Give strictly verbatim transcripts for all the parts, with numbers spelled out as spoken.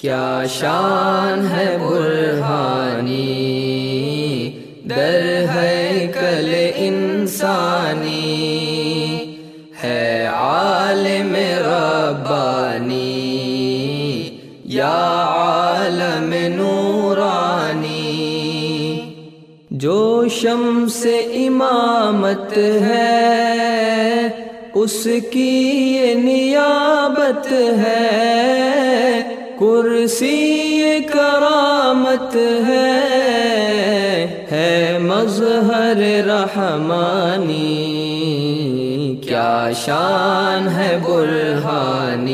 کیا شان ہے برہانی، در ہے کل انسانی، ہے عالم ربانی یا عالم نورانی، جو شمس امامت ہے اس کی یہ نیابت ہے، کرسی کرامت ہے، ہے مظہر رحمانی، کیا شان ہے برہانی،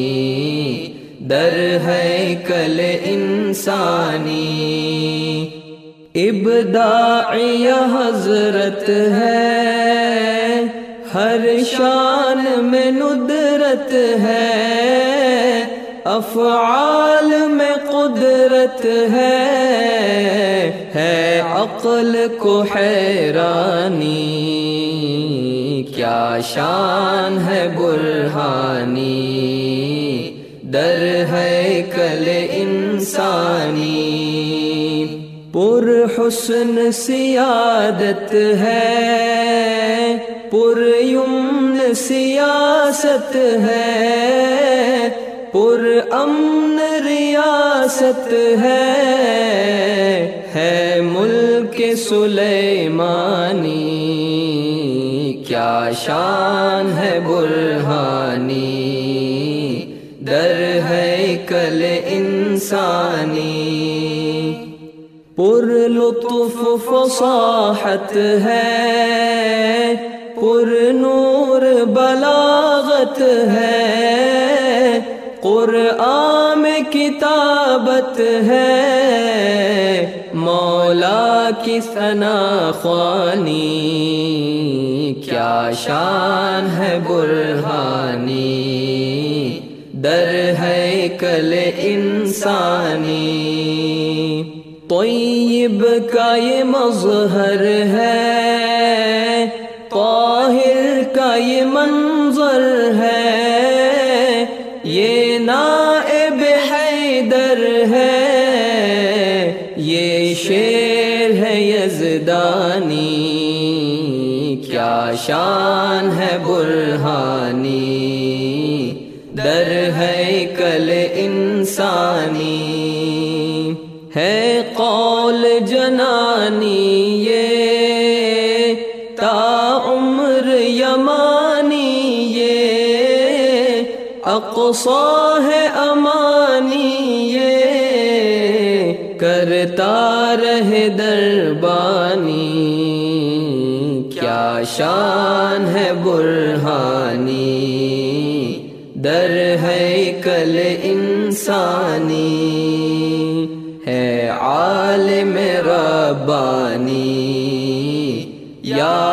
در ہے کل انسانی، ابداعی حضرت ہے، ہر شان میں ندرت ہے، افعال میں قدرت ہے، ہے عقل کو حیرانی، کیا شان ہے برہانی، در ہے کل انسانی، پر حسن سیادت ہے، پر یمن سیاست ہے، پر امن ریاست ہے، ہے ملک سلیمانی، کیا شان ہے برہانی، در ہے کل انسانی، پر لطف فصاحت ہے، پر نور بلاغت ہے، قرآن میں کتابت ہے، مولا کی ثنا خوانی، کیا شان ہے برہانی، در ہے کل انسانی، طیب کا یہ مظہر ہے، طاہر کا یہ منظر ہے، یہ نائب حیدر ہے، یہ شیر ہے یزدانی، کیا شان ہے برہانی، در ہے کل انسانی، ہے قول جنانی یہ تا عمر یمانی، یہ اقصا ہے امانی، یہ کرتا رہے دربانی، کیا شان ہے برہانی، در ہے کل انسانی، ہے عالم ربانی یا